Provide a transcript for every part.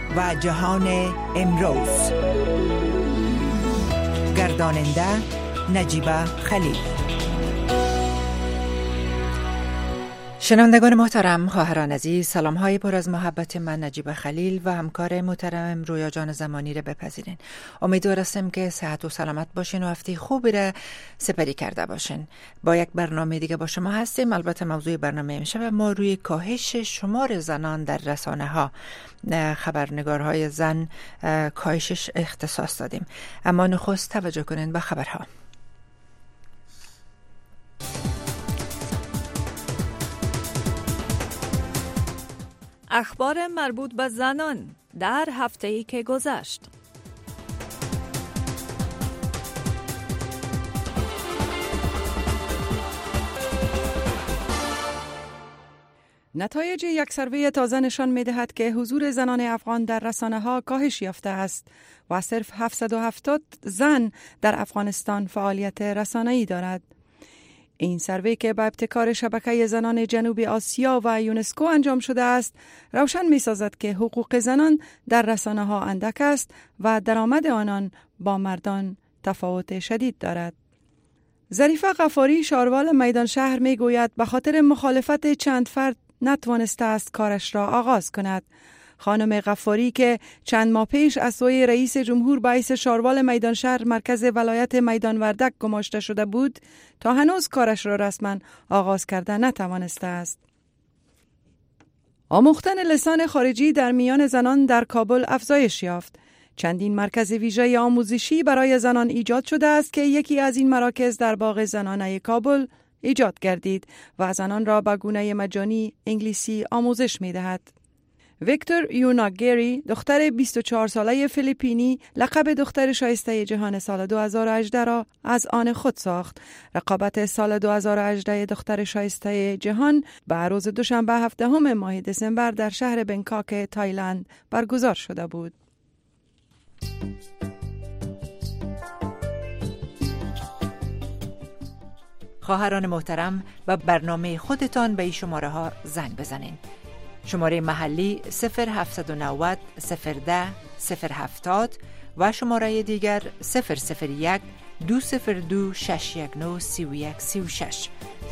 و جهان امروز. گرداننده نجیبه خلیل. شنوندگان محترم، خواهران عزیز، سلام های پر از محبت من نجیبه خلیل و همکار محترم رویا جان زمانی را بپذیرین. امیدوار هستم که صحت و سلامت باشین و هفته خوبی را سپری کرده باشین. با یک برنامه دیگه با شما هستیم. البته موضوع برنامه امشب ما روی کاهش شمار زنان در رسانه ها، خبرنگارهای زن کاهشش اختصاص دادیم. اما نخست توجه کنین به خبرها. اخبار مربوط به زنان در هفته‌ای که گذشت. نتایج یک سروی تازه نشان می‌دهد که حضور زنان افغان در رسانه‌ها کاهش یافته است و صرف 770 زن در افغانستان فعالیت رسانه‌ای دارد. این سروی که با ابتکار شبکه زنان جنوب آسیا و یونسکو انجام شده است، روشن می‌سازد که حقوق زنان در رسانه‌ها اندک است و درآمد آنان با مردان تفاوت شدید دارد. ظریفه غفاری، شاروال میدان شهر می‌گوید به خاطر مخالفت چند فرد نتوانسته است کارش را آغاز کند. خانم غفاری که چند ماه پیش از سوی رئیس جمهور باعث شاروال میدان شهر مرکز ولایت میدان وردک گماشته شده بود، تا هنوز کارش را رسما آغاز کرده نتوانسته است. آموختن لسان خارجی در میان زنان در کابل افزایش یافت. چندین مرکز ویژه آموزشی برای زنان ایجاد شده است که یکی از این مراکز در باغ زنانه کابل ایجاد گردید و زنان را به گونه مجانی انگلیسی آموزش می دهد. ویکتور یوناگری، دختر 24 ساله فیلیپینی، لقب دختر شایسته جهان سال 2018 را از آن خود ساخت. رقابت سال 2018 دختر شایسته جهان به روز دوشنبه 17 ماه دسامبر در شهر بنکاک تایلند برگزار شده بود. خواهران محترم، و برنامه خودتان به این شماره ها زنگ بزنین. شماره محلی 0790 010 070 و شماره دیگر 001 202 619 3136.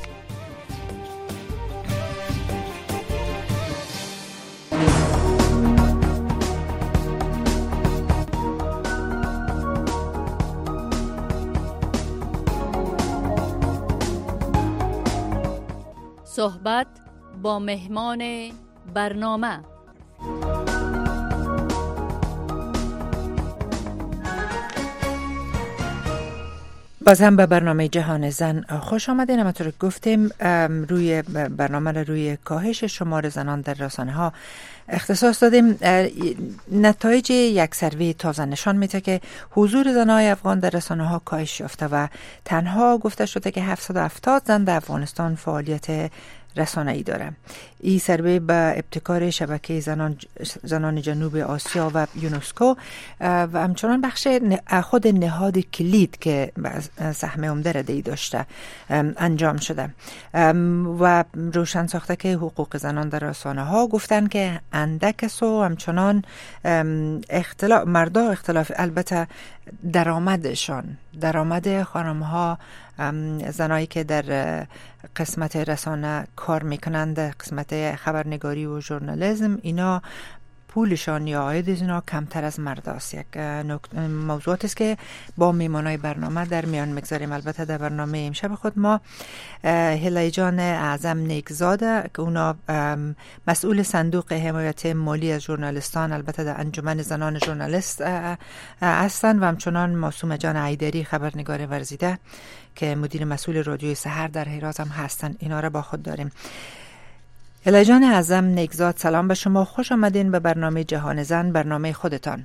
صحبت با مهمان برنامه. باز هم به برنامه جهان زن خوش آمدین. همونطور گفتیم روی برنامه روی کاهش شمار زنان در رسانه ها اختصاص دادیم. نتایج یک سروی تازه نشان میده که حضور زنای افغان در رسانه ها کاهش یافته و تنها گفته شده که 770 زن در افغانستان فعالیت رسانه‌ای داره. این سروی به ابتکار شبکه زنان جنوب آسیا و یونسکو و همچنان بخش خود نهاد کلید که سهم عمده ردی داشته انجام شده و روشن ساخته که حقوق زنان در رسانه ها گفتن که اندک است و همچنان اختلاف البته درآمد خانم ها، زنایی که در قسمت رسانه کار میکنند، قسمت خبرنگاری و ژورنالیسم، اینا پولشان یا عاید از اینا کمتر از مرد است. یک موضوعات است که با میمانای برنامه در میان مگذاریم. البته در برنامه امشب خود ما هلای جان اعظم نیکزاده که اونا مسئول صندوق حمایت مالی از ژورنالیستان، البته در انجمن زنان ژورنالیست هستند، و همچنان معصومه جان عیدری، خبرنگار ورزیده که مدیر مسئول رادیوی سحر در هرات هم هستند. اینا را با خود داریم. هلای جان اعظم نیکزاد، سلام به شما، خوش آمدین به برنامه جهان زن، برنامه خودتان.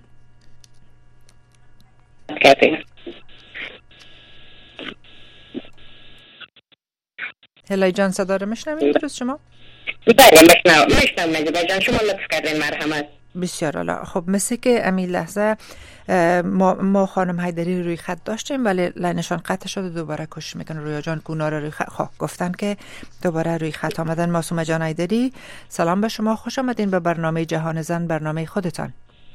هلای جان صدا رو میشنوید درست شما؟ بله میشنوم نجیبه جان، شما لطف کردین، مرحمت. بسیار عالی. خب مثل که امی لحظه ما خانم حیدری روی خط داشتیم ولی لاینشان قطع شده، دوباره کوشش میکنه رویا جان کونا رو روی خط گفتن که دوباره روی خط آمدن. معصومه جان حیدری، سلام به شما، خوش آمدین به برنامه جهان زن، برنامه خودتان.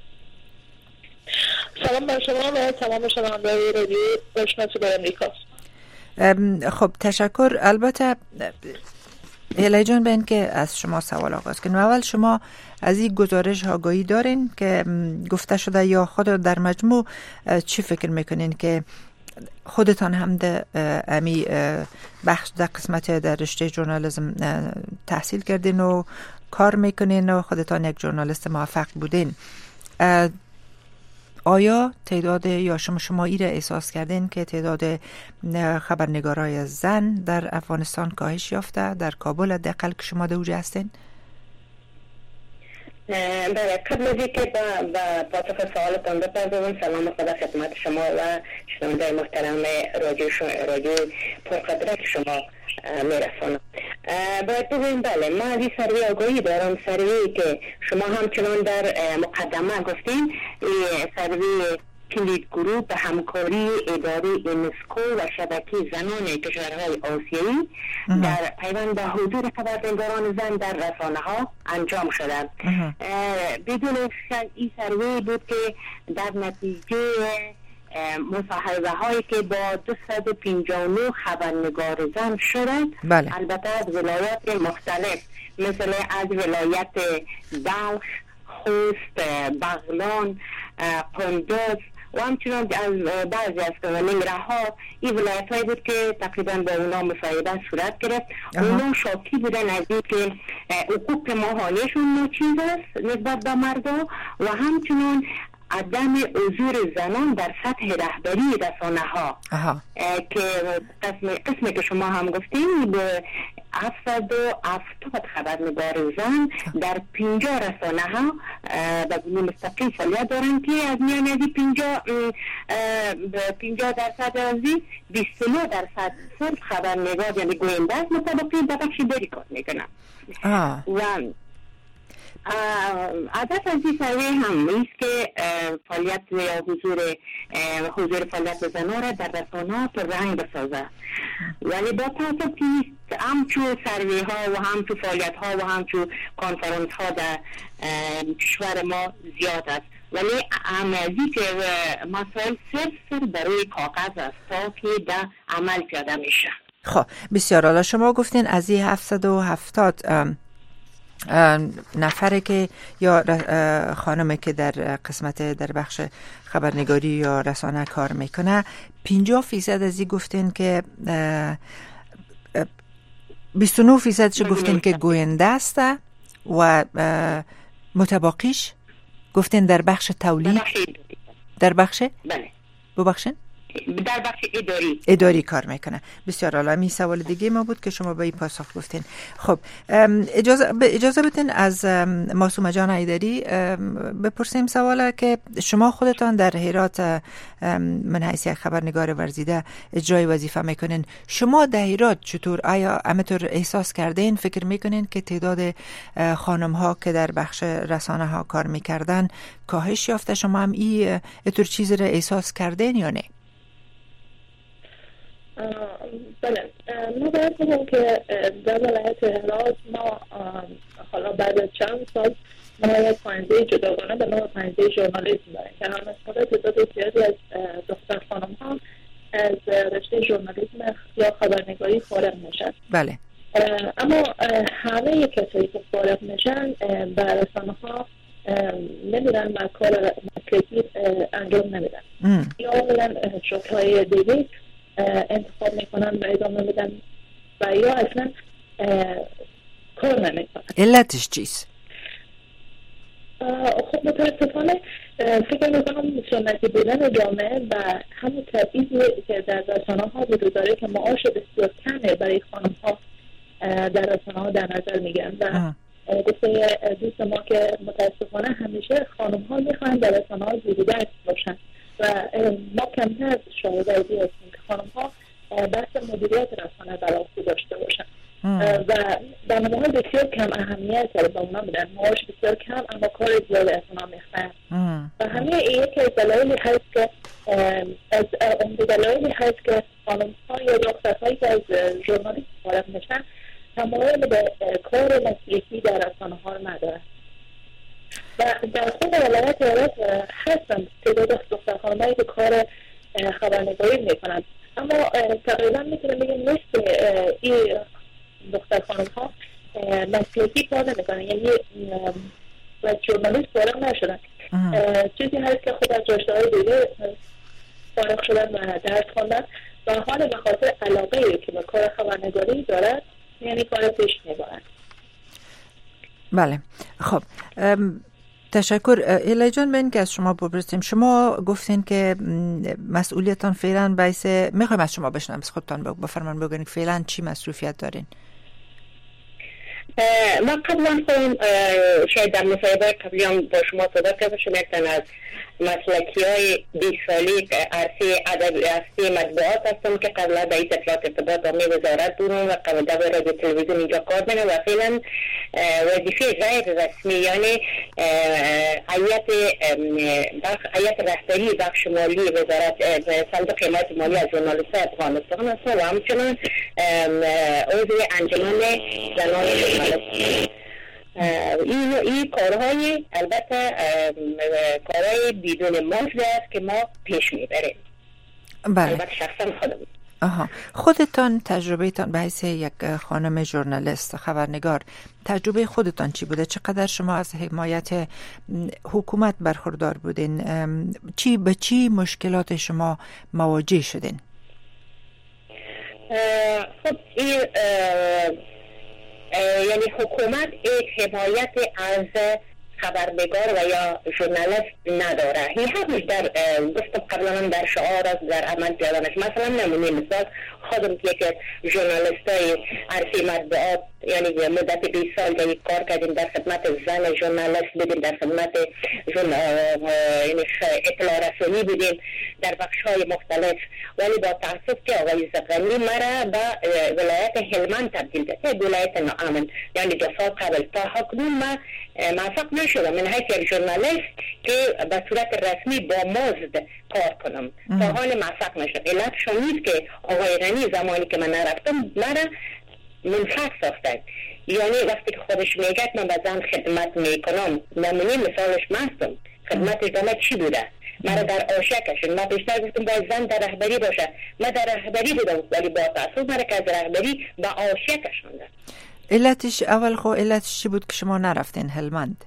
سلام بر شما و تمام شنوندگان رادیو آشنایی آمریکا. خب تشکر. البته هیلای جان به این که از شما سوال آغاز کنیم. اول شما از این گزارش آگاهی دارین که گفته شده یا خود در مجموع چی فکر میکنین که خودتان هم در امی بخش در قسمت در رشته ژورنالیسم تحصیل کردین و کار میکنین و خودتان یک ژورنالیست موفق بودین، آیا تعداد یا شما ای را احساس کردین که تعداد خبرنگارای زن در افغانستان کاهش یافته در کابل حداقل که شما دوجه هستین؟ بله، قبل از اینکه با پاسخ سوالتان بپردازم، سلام خدا خدمت شما و شنونده محترم رادیو پرقدرت شما میرسانم. باید بگویم بله، ما از این سروی آگاهی دارم، سروی که شما همچنان در مقدمه گفتین، سروی کلید گروه به همکاری اداره یونسکو و شبکه زنان کشورهای آسیایی در پیوند به حضور خبرنگاران زن در رسانه ها انجام شده. بدون شک این سروی بود که در نتیجه مصاحبه هایی که با 259 خبرنگار زن شده، بله. البته از ولایات مختلف مثل از ولایت بلخ، خوست، بغلان، قندوز و همچنان از بعضی از نمره این ولایت هایی بود که تقریبا با اونا مصاحبه صورت گرفت. اونا شاکی بودن از این که حقوق ماهانهشون ناچیز است نسبت به مردا و همچنان عدم حضور زنان در سطح رهبری رسانه ها که قسمی که شما هم گفتین به 770 خبرنگار زن در 50 رسانه ها به گونه مستقیم فعالیت دارن که از میان از 50% از 29% صرف خبرنگار یعنی گوینده است مطابقی به بخش دیگری کار میکنن. و هدف از این سروی هم نیست که فعالیت یا حضور فعالیت زنان را در رسانه‌ها پررنگ بسازه، ولی با تاسف که همچو سروی ها و همچو فعالیت ها و همچو کانفرانس ها در کشور ما زیاد است، ولی امازی که مسائل صرف برای کاغذ است تا که در عمل پیاده میشه. خب بسیار عالی. شما گفتین از این 770 نفره که یا خانمی که در قسمت در بخش خبرنگاری یا رسانه کار میکنه 50% از این گفتین که 29% چه گفتین که گوینده است و متباقیش گفتین در بخش تولید در بخش بله ببخشین در بخش اداری کار میکنه. بسیار عالی. می سوال دیگه ما بود که شما به این پاسخ گفتین. خب اجازه بدین از معصومه جان ایدری بپرسیم سواله که شما خودتان در هرات من حیث خبرنگار ورزیده اجرای وظیفه میکنین. شما در هرات چطور آیا همطور احساس کردین، فکر میکنین که تعداد خانم ها که در بخش رسانه ها کار میکردن کاهش یافته؟ شما هم این طور چیزی را احساس کردین یا نه؟ بله، ما باید بگم که در ولایت هرات ما حالا بعد از چند سال ما یک پایانده جداگانه به نام پایانده ژورنالیسم داریم که هم از تعداد زیادی از دختر خانم ها از رشته ژورنالیسم یا خبرنگاری فارغ میشن. بله. اما همه کسایی که فارغ میشن به رسانه ها نمیرن و کار مکلکی انجام نمیدن یا میرن شغل‌های دیگه انتخاب میکنن و ادامه میدن و یا اصلا کار نمیکنن. علتش چیست؟ خب متاسفانه فکر میکنم سنتی بودن جامعه و همون تبعیضی که در رسانه ها وجود داره که معاش بسیار کمه برای خانم ها در رسانه ها در نظر میگیرن و گفته دوست ما که متاسفانه همیشه خانم ها میخوان در رسانه ها زیبودن باشن و ما کمتر شاهدی هستیم که خانم ها بحث مدیریت رسانه برای داشته باشن و برنامه‌های بسیار کم اهمیت رو به اونا میدن، معاش بسیار کم اما کار زیاد از اونا میخوان و همه این یکی از دلایلی هست که از عمده دلایلی هست که خانم ها یا دخترهایی که از ژورنالیسم فارغ میشن تمایل به کار مسلکی در رسانه ها ندارن و در خود ولایت هرات هستن تعداد دختر خانم‌هایی که کار خبرنگاری میکنن. اما تقریبا میتونم بگم نصف این دختر خانم‌ها مسلکی کار نمیکنن، یعنی و ژورنالیست فارغ نشدن. چیزی هست که خود از رشته‌های دیگه فارغ شدن و درس خوندن و حال به خاطر علاقه‌ای که به کار خبرنگاری دارن یعنی کار پیش میبرن. بله خب تشکر. ایلا جان، به این که از شما بپرسیم، شما گفتین که مسئولیتان فعلا باعث، میخوایم از شما بشنویم، از خودتان بفرمان بگین فعلا چی مصروفیت دارین؟ ما قبلا خودم شاید در مصاحبه قبلی هم با شما صحبت کردم، یکتن از مسلکی های 20 سالی عرصه ادب عرصه مطبوعات هستم که قبلا در اطلاعات ارتباط عامه وزارت بودم و قبل در رادیو تلویزیون اینجا کار میکنم و فعلا وظیفه غیر رسمی یعنی هیئت رهبری بخش مالی وزارت صندوق حمایت مالی از ژورنالیست‌های افغانستان هستم و همچنین عضو انجمن زنان ژورنالیست. این کارهای البته کارهای بدون مزد است که ما پیش میبریم. بله. البته شخصا خودم. خودتان تجربهتان به حیث یک خانم ژورنالیست خبرنگار، تجربه خودتان چی بوده؟ چقدر شما از حمایت حکومت برخوردار بودین؟ به چی مشکلات شما مواجه شدین؟ خب این یعنی حکومت یک حمایت از خبرنگار و یا ژورنالیست نداره. این همش در گفتم قبلا در شعار است، در عمل کردنش. مثلا نمونه مثال خودم که یک ژورنالیستای عرصه مطبوعات یعنی مدت 20 سال در کار کردیم، در خدمت زن ژورنالیست بودیم، در خدمت یعنی اطلاع رسانی بودیم در بخش‌های مختلف، ولی با تأسف که آقای زغنی مرا به ولایت هلمند تبدیل کرد، ولایت ناامن، یعنی 2 سال قبل. تا اکنون ما موفق نشدم من حیث یک ژورنالیست که به صورت رسمی با مزد کار کنم. تا حال موفق نشد. علتش نیست که آقای غنی زمانی که من نرفتم مرا منفعل ساختن، یعنی وقتی که خودش میگه من به زن خدمت میکنم، نمونه مثالش مستم خدمتش به من چی بوده؟ مرا در آشیا کشون. من بیشتر گفتم باید زن در رهبری باشه. من در رهبری بودم ولی با تأسف مرا که از رهبری به آشیا کشونده. علتش علتش چی بود که شما نرفتین هلمند؟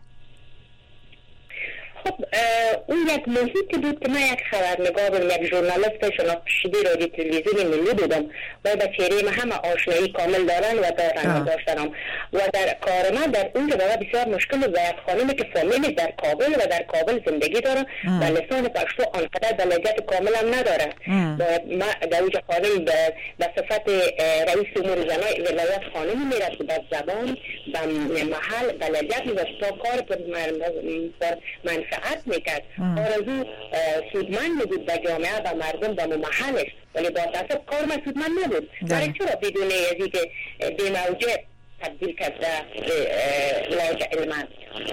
خب اون یک محیطی بود که من یک خبرنگار بودم، یک ژورنالیست شناخته رادیو تلویزیون ملی بودم و به چهره من همه آشنایی کامل دارن و داشتم و در کار من در اونجا برای بسیار مشکل بود. یک خانمی که فامیلی در کابل و در کابل زندگی داره و لسان پشتو آنقدر بلدیت کامل هم نداره. من در اونجا خانم به صفت رئیس امور زنای ولایت خانمی میرد که به زبان به محل بلدیت میداشت تا کار پر منفعت میکرد. آرزو سودمند بود به جامعه و مردم به محلش، ولی با تاسف کار من سودمند نبود. برای چرا بدون ازی که بی‌موجب تبدیل کرده ولایت هلمند؟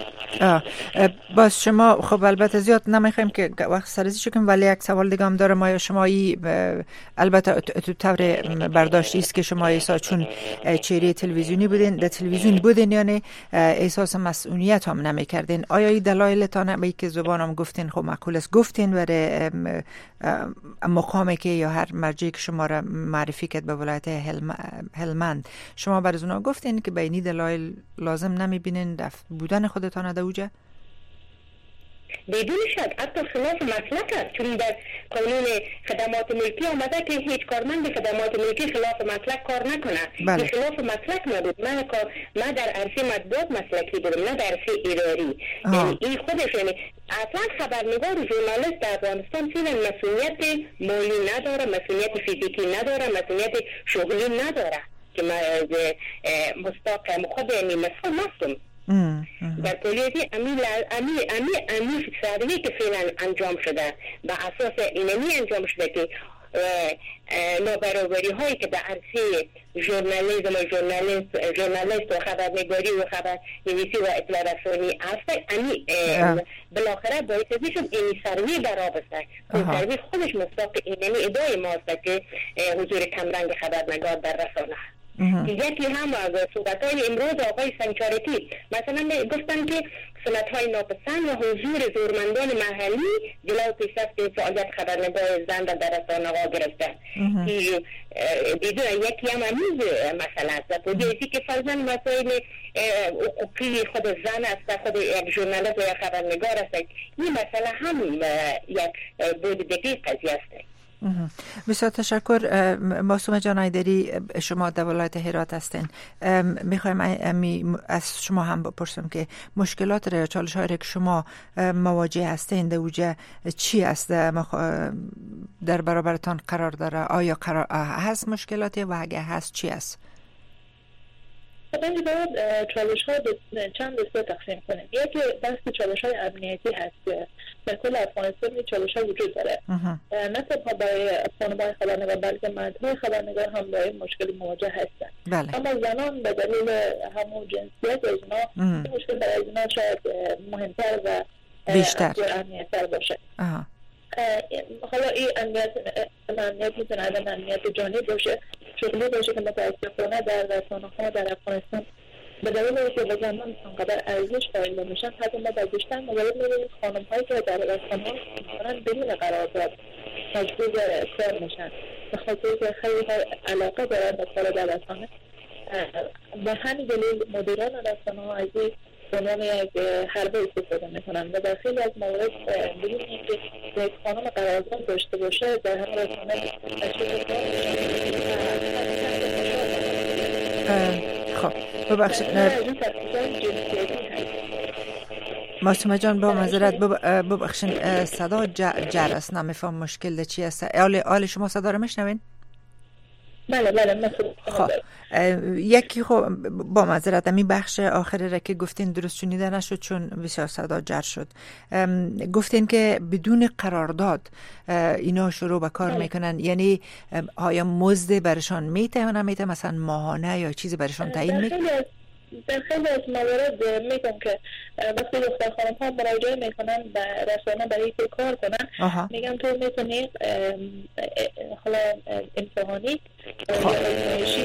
باز شما خب البته زیاد نمیخوایم که وقت سرزی شو کنیم، ولی یک سوال دیگه هم داره. ما شمایی البته تو طور برداشتی است که شما احساس چون چهره تلویزیونی بودین، در تلویزیون بودین، یعنی احساس مسئولیت هم نمیکردین. آیا این دلایلتان به که زبانم گفتین خب معقول است گفتین برای مقامی که یا هر مرجعی که شما را معرفی کرد به ولایت هلمند، شما برای اونا گفتین که به این دلایل لازم نمیبینین بودن خودتان در اوجه؟ بدون شک حتی خلاف مسلک است، چون در قانون خدمات ملکی آمده که هیچ کارمند خدمات ملکی خلاف مسلک کار نکنه. بله. خلاف مسلک نبود. من در عرصه مطبوعات مسلکی بودم، نه در عرصه اداری. یعنی این خودش یعنی اصلا خبرنگار ژورنالیست در افغانستان فعلا مسئولیت مالی نداره، مسئولیت فیزیکی نداره، مسئولیت شغلی نداره که من مستقیم خود یعنی مسئول هستم. در پولیسی امی فکساروی که فعلا انجام شده به اساس اینمی انجام شده که نابرابری هایی که به عرصه ژورنالیست و خبرنگاری و خبرنویسی و اطلاع رسانی است، امی بالاخره باید ازشون اینی سروی برابسته. این سروی خودش مستاق اینمی ادعای ماست که حضور کمرنگ خبرنگار در رسانه. یکی هم از صحبت‌های امروز آقای سنچارتی مثلا گفتن که سنت‌های ناپسند و حضور زورمندان محلی جلو پیشرفت فعالیت خبرنگار زن در رسانه‌ها گرفته. دیدن یکی هم همیز مسئله است و دیدی که فرضاً مسائل حقوقی خود زن است، خود یک ژورنالیست و یک خبرنگار است. این مسئله هم یک بود دیگه قضیه است. بسیار تشکر. معصومه جان ایدری، شما در ولایت هرات هستین. میخوایم از شما هم بپرسم که مشکلات یا چالش هایی که شما مواجه هستین در اوجه چی است در برابرتان قرار داره؟ آیا هست مشکلاتی و اگه هست چی است؟ باید چالش ها چند دسته تقسیم کنیم. یکی بحث چالش های امنیتی هست که در کل افغانستان چالش ها وجود داره، نه تنها برای خانم‌های خبرنگار بلکه مردهای خبرنگار هم با این مشکل مواجه هستند. اما زنان به دلیل همون جنسیت از اینا این مشکل برای اینا شاید مهمتر و بیشتر امنیت‌تر باشه. حالا این امنیت میتونه عدم امنیت جانی باشه، شغلی باشه که متاسفانه در رسانه‌ها در افغانستان به دلیل اینکه به زنان انقدر ارزش قائل نمیشن، حتی ما در بیشتر موارد می‌بینیم خانم‌هایی که در رسانه‌ها می‌کنن بدون قرارداد مجبور کار میشن به خاطر که خیلی علاقه دارن به کار در رسانه. به همین دلیل مدیران رسانه‌ها از این عنوان یک حربه استفاده میکنن و در خیلی از موارد ببینیم که یک خانم قرارداد داشته باشه در هم رسانه خب ببخشید معصومه جان با معذرت ببخشید صدا جر است، نمیفهم مشکل چی است. آل شما صدا رو میشنوین؟ بله خب یکی خب با معذرت این بخش آخری را که گفتین درست شنیده نشد چون بسیار صدا جر شد. گفتین که بدون قرارداد اینا شروع به کار میکنن، یعنی آیا مزد برشان میته یا نمیته، مثلا ماهانه یا چیزی برشان تعیین میکنه؟ در خیلی از موارد میگم که وقتی دختر خانم ها مراجعه میکنن به رسانه برای که کار کنن میگم تو میتونی حالا امتحانی یا ازمایشی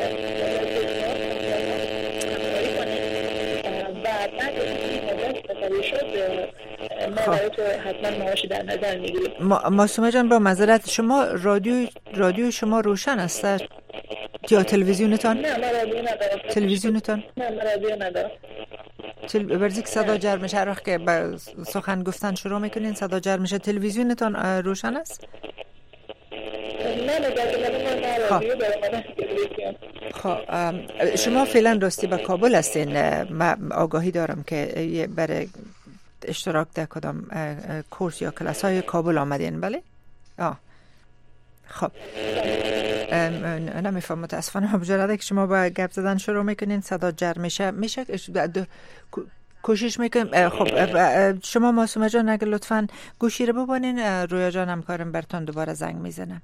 و بعد این مدت بسری شد ما برای تو حتما معاشی در نظر میگیریم. معصومه جان با معذرت شما رادیو شما روشن است یا تلویزیونتان؟ نه من رادیو ندارم. تلویزیونتان؟ نه من رادیو ندارم. برزیک صدا جر میشه هر وقت که با سخن گفتن شروع میکنین صدا جر میشه. تلویزیونتان روشن است؟ نه من رادیو دارم. خب شما فعلا راستی به کابل هستین؟ من آگاهی دارم که برای اشتراک در کدام کورس یا کلاس های کابل آمدین، بله؟ خب نمیفهم متاسفانه مجرده که شما با گپ زدن شروع میکنین صدا جر میشه کوشش میکنیم. خب شما معصومه جان اگر لطفاً گوشی رو ببانین، رویا جان همکارم برتون دوباره زنگ میزنه.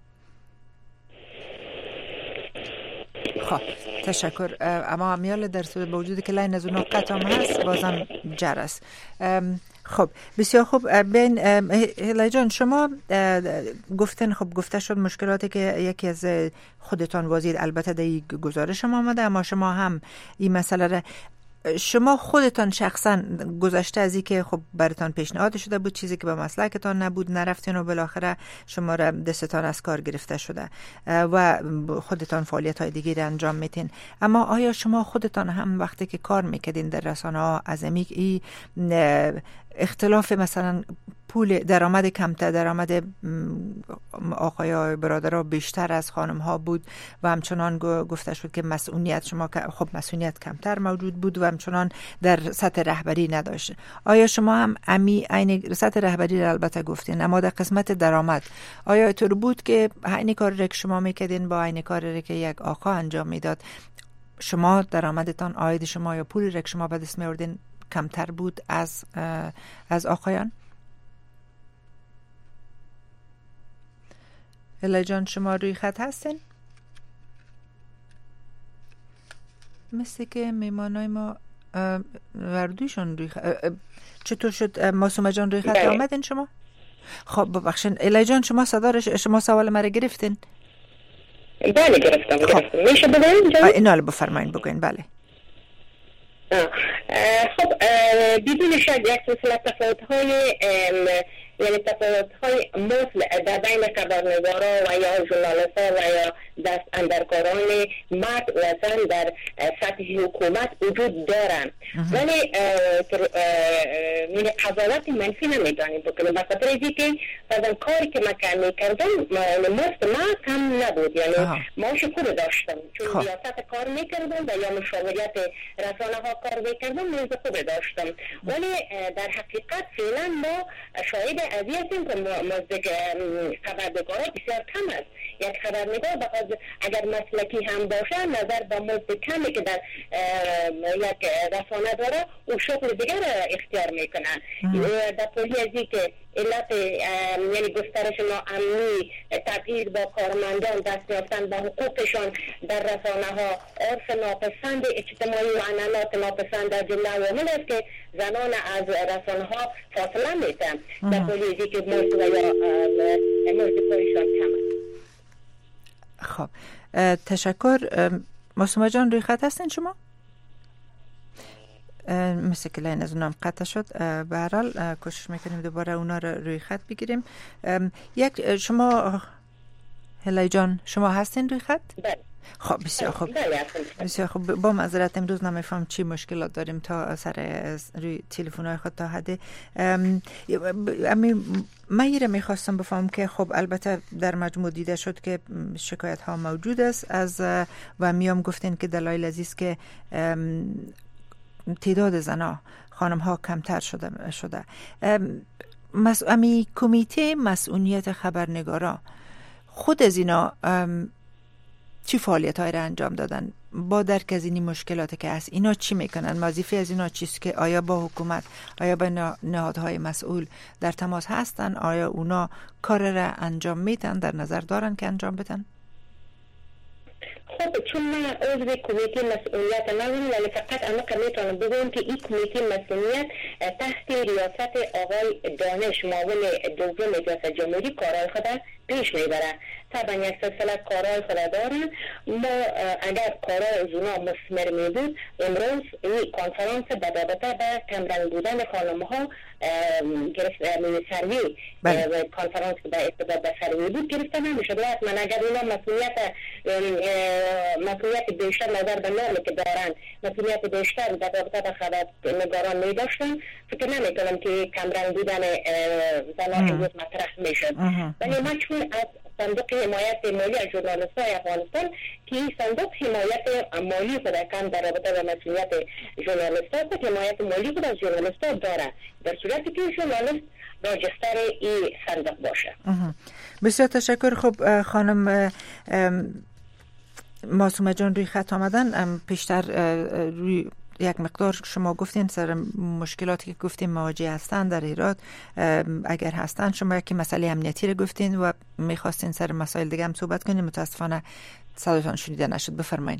خب تشکر. اما امیال در صورت با وجود که لین از اونا قطع هم هست بازم جر است. خب بسیار خوب. بین هلای جان شما گفتن، خب گفته شد مشکلاتی که یکی از خودتان واضح البته در این گزارش هم آمده، اما شما هم این مسئله را شما خودتان شخصا گذشته از این که خب براتان پیشنهاد شده بود چیزی که به مسلکتان نبود نرفتین و بالاخره شما را دستتان از کار گرفته شده و خودتان فعالیت های دیگری انجام میتین، اما آیا شما خودتان هم وقتی که کار میکردین در رسانه ها از این اختلاف مثلا پول درآمد کمتر، درآمد آقای برادرها بیشتر از خانم ها بود و همچنان گفته شد که مسئولیت شما خب مسئولیت کمتر موجود بود و همچنان در سطح رهبری نداشت، آیا شما هم عین سطح رهبری را البته گفتین اما در قسمت درآمد آیا اینطور بود که عین کاری را که شما میکردین با عین کاری را که یک آقا انجام میداد شما درآمدتان عاید شما یا پولی را که شما به دست میآوردین کمتر بود از آقایان؟ الا جان شما روی خط هستین؟ مثل که میمانای ما وردوشون روی خط. چطور شد معصومه جان روی خط آمدین شما؟ خب ببخشین الا جان شما صدا شما سوال مرا گرفتین؟ بله گرفتم. میشه بگوین؟ اینا رو بفرمایید بگوین. بله. خب بدون شک یک سلسله تفاوت‌های یعنی تفاوت‌های مثل در بین خبرنگارا و یا ژورنالیست‌ها و یا دست اندرکاران مرد و زن در سطح حکومت وجود دارن، ولی قضاوت منفی نمی‌تونیم بکنیم، به خاطر اینکه مثلا کاری که من می‌کردم مست ما کم نبود، یعنی معاش خوب داشتم چون ریاست کار می‌کردم و یا مشاوریت رسانه‌ها کار می‌کردم، مزد خوب داشتم، ولی در حقیقت فعلا ما شاهد قضیه هستیم که مزد خبرنگارا بسیار کم است. یک خبرنگار اگر مسلکی هم باشه نظر به مزد کمی که در یک رسانه داره او شغل دیگر اختیار میکنه. در پولی ازی که علت یعنی گسترش ناامنی، تبعیض با کارمندان، دست یافتن به حقوقشان در رسانه ها، عرف ناپسند اجتماعی و عنعنات ناپسند در جمله عوامل است که زنان از رسانه ها فاصله میتن. در پولی ازی که مزد و یا مزد کارشان کم است. خب تشکر. معصومه جان روی خط هستین شما؟ مثل که لین از اونم قطع شد. به هر حال کوشش میکنیم دوباره اونا رو روی خط بگیریم. یک شما هلای جان شما هستین روی خط؟ بله. خب بسیار خوب. بسیار خوب. با معذرت امروز نمیفهم چی مشکلات داریم تا سر روی تلفن‌های خود تا حد من یه میخواستم بفهم که خب البته در مجموع دیده شد که شکایت ها موجود است از و میام گفتین که دلایل عزیز که تعداد زنا خانم ها کمتر شده. کمیته مسئولیت خبرنگارا خود از اینا چی فعالیت های را انجام دادن با درک از این مشکلاتی که هست؟ اینا چی میکنن؟ وظیفه از اینا چیست که آیا با حکومت، آیا با نهادهای مسئول در تماس هستن؟ آیا اونا کار را انجام میدن، در نظر دارن که انجام بدن؟ خب چون من عضو کمیته مسئولیت ندارم، ولی فقط اما که میتونم بگم که این کمیته مسئولیت تحت ریاست آقای دانش معاون دوم ریاست جمهوری کارهای خود پیش میبره. طبعا یک سلسله کارهای خود دارن. ما اگر کارهای از اونا مثمر میبود امروز این کنفرانس به رابطه به کمرنگ بودن خانم ها سروی کنفرانس که به اتباع به سروی بود گرفته نمیشد. من اگر اونا مسئولیت بیشتر نظر به نامی که دارن، مسئولیت بیشتر در رابطه به خبرنگاران میداشتن، فکر نمیکنم که کمرنگ بودن زنان امروز مطرح میشد. ولی من چون از صندوق حمایت مالی ژورنالیست‌های افغانستان که این صندوق حمایت مالی خود کم در رابطه با مسئولیت ژورنالیست‌ها خود حمایت مالی خود از ژورنالیست‌ها داره، در صورتی که ژورنالیست راجستر این صندوق باشه. بسیار تشکر. خب خانم معصومه جان روی خط آمدن. پیشتر روی یک مقدار شما گفتین سر مشکلاتی که گفتین مواجه هستن در هرات، اگر هستن شما یکی مسئله امنیتی رو گفتین و میخواستین سر مسائل دیگه هم صحبت کنین، متاسفانه صداتون شنیده نشد. بفرمایین.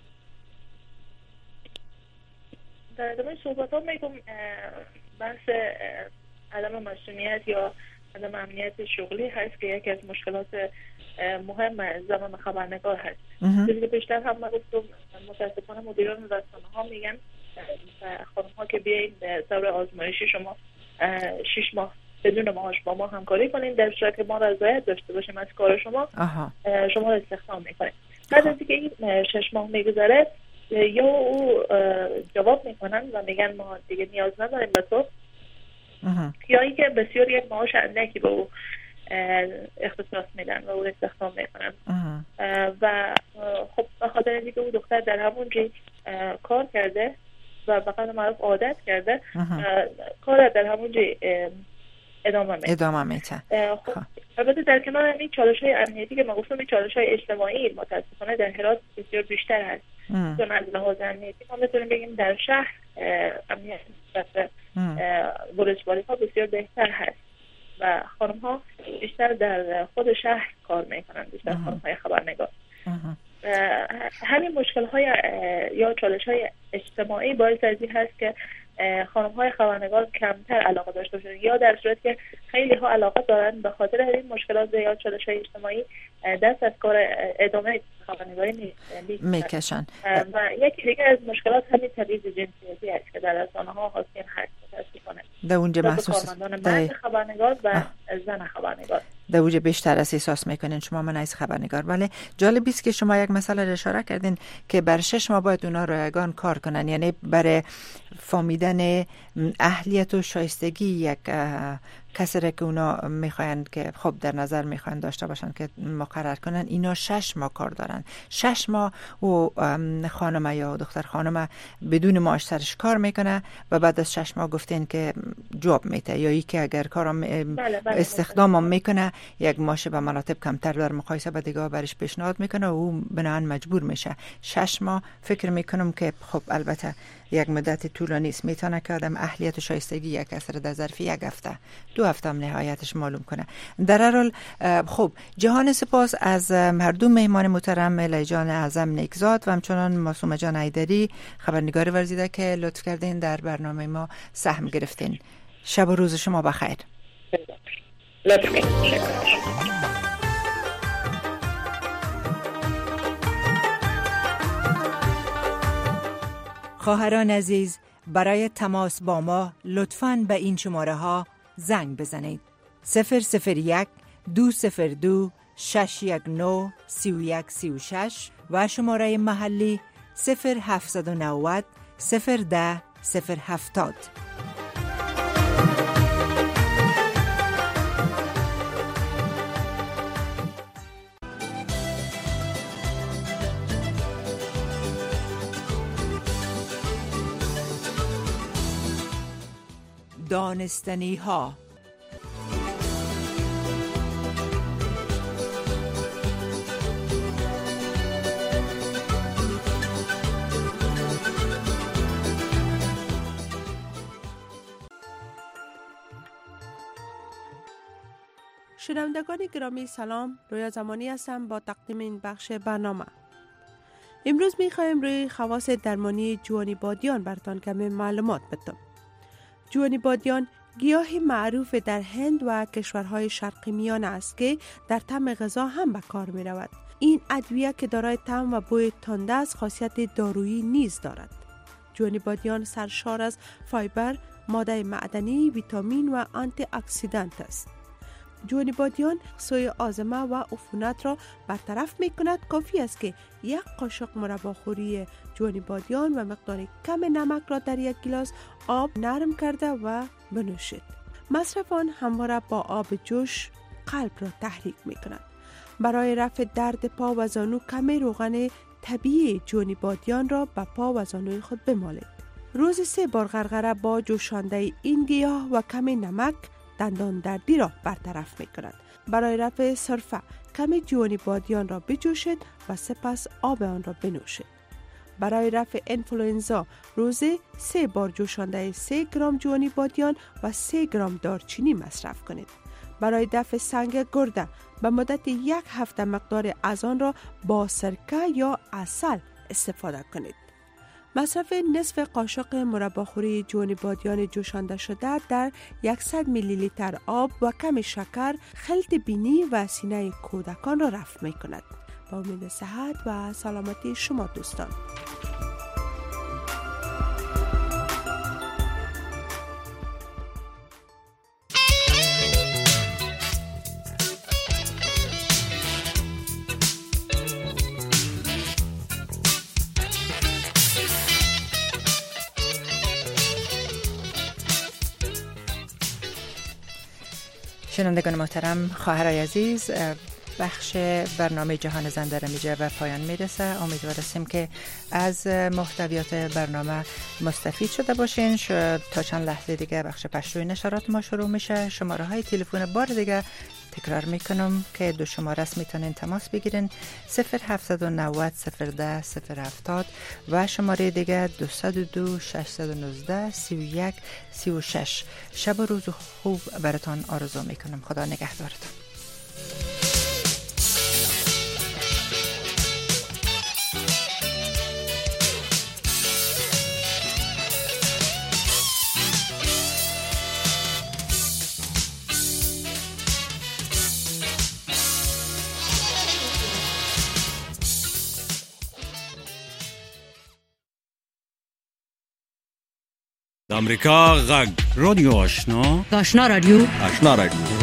در ادامه صحبت ها میگم بحث عدم مسئولیت یا عدم امنیت شغلی هست که یکی از مشکلات مهم زمان خبرنگار هست. چیزی بیشتر هم من گفتم متاسفانه مدیران رسانه ها میگن خانم ها که بیاین دور آزمایشی شما 6 ماه بدون معاش با ما همکاری کنین، در صورتی که ما رضایت داشته باشیم از کار شما شما رو استخدام میکنیم. بعد از اینکه این 6 ماه میگذره یا او جواب میکنن و میگن ما دیگه نیاز نداریم به تو، یا اینکه بسیار یک معاش اندکی به او اختصاص میدن و او استخدام میکنن. و خب به خاطر اینکه او دختر در همونجا کار کرده و به قول معروف عادت کرده، کار در همونجا ادامه میده. خب البته در کنار این چالش‌های امنیتی که ما گفتم، این چالش‌های اجتماعی متاسفانه در هرات بسیار بیشتر هست. چون از لحاظ امنیتی ما میتونیم بگیم در شهر امنیت نسبت ولسوالی‌ها بسیار بهتر هست و خانم ها بیشتر در خود شهر کار میکنن، بیشتر خانم های خبرنگار. همین مشکل های یا چالش های اجتماعی باعث از این هست که خانم های خبرنگار کمتر علاقه داشته باشن، یا در صورت که خیلی ها علاقه دارن به خاطر این مشکلات یا چالش های اجتماعی دست از کار ادامه خبرنگاری میکشن. و یکی دیگه از مشکلات همین تبعیض جنسیتی است که در رسانه‌ها حاکم هست متاسفانه. در اونجا محسوس مرد خبرنگار و زن خبرنگار در اونجا بیشتر احساس میکنین شما من از خبرنگار. ولی جالب است که شما یک مسئله اشاره کردین که بر 6 ماه باید اونا رایگان کار کنن، یعنی برای فهمیدن اهلیت و شایستگی یک کسی را که اونا میخواین که خب در نظر میخواین داشته باشن که مقرر کنن، اینا 6 ماه کار دارن. 6 ماه و خانم یا دختر خانم بدون معاش سرش کار میکنه و بعد از 6 ماه گفتین که جواب میته، یا یکی اگر کارم استخدامم میکنه یک معاش به مراتب کمتر در مقایسه با دیگه برش پیشنهاد میکنه و او بنابراین مجبور میشه. 6 ماه فکر میکنم که خب البته یک مدت طولانی است، میتونه که آدم اهلیت و شایستگی یک اثر در ظرف 1 هفته 2 هفته هم نهایتش معلوم کنه. در هر حال خب جهان سپاس از هر دو مهمان محترم، لیلی جان اعظم نیکزاد و همچنان معصومه جان حیدری خبرنگار ورزیده که لطف کردین در برنامه ما سهم گرفتین. شب و روز شما بخیر. خواهران عزیز، برای تماس با ما لطفاً به این شماره ها زنگ بزنید: 001 202 619 3136 و شماره محلی 0790 010 070. دانستنی ها. شنوندگان گرامی سلام، رویا زمانی هستم با تقدیم این بخش برنامه. امروز می‌خوایم روی خواص درمانی جوانی بادیان براتون کمی معلومات بدم. جوانی بادیان گیاهی معروف در هند و کشورهای شرقی میانه است که در طعم غذا هم به کار می رود. این ادویه که دارای طعم و بوی تند است خاصیت دارویی نیز دارد. جوانی بادیان سرشار از فایبر، ماده معدنی، ویتامین و آنتی اکسیدانت است. جوانی بادیان سوی آزمه و عفونت را برطرف می کند. کافی است که 1 قاشق مرباخوری جوانی بادیان و مقدار کم نمک را در 1 گیلاس آب نرم کرده و بنوشید. مصرف آن همواره با آب جوش قلب را تحریک می کند. برای رفع درد پا و زانو کمی روغن طبیعی جوانی بادیان را به پا و زانوی خود بمالید. روز 3 بار غرغره با جوشانده این گیاه و کمی نمک دندان دردی را برطرف می کند. برای رفع سرفه کمی جوانی بادیان را بجوشید و سپس آب آن را بنوشید. برای رفع انفلوئنزا روزی 3 بار جوشانده 3 گرم جوانی بادیان و 3 گرم دارچینی مصرف کنید. برای دفع سنگ گرده به مدت 1 هفته مقدار از آن را با سرکه یا عسل استفاده کنید. مصرف نصف قاشق مرباخوری جوانی بادیان جوشانده شده در 100 میلی لیتر آب و کم شکر خلط بینی و سینه کودکان را رفع می کند. با امید صحت و سلامتی شما دوستان. شنوندگان محترم، خواهرای عزیز، بخش برنامه جهان زن در میجه و پایان میرسه. امیدوارم که از محتویات برنامه مستفید شده باشین. تا چند لحظه دیگه بخش پشتوی نشرات ما شروع میشه. شماره های تلفن بار دیگه تکرار میکنم که 2 شماره است، میتونین تماس بگیرین: 0790 010 070 و شماره دیگه 202 619 31 36. شب و روز خوب براتون آرزو میکنم. خدا نگهدارتون. امریکا غږ رادیو آشنا آشنا رادیو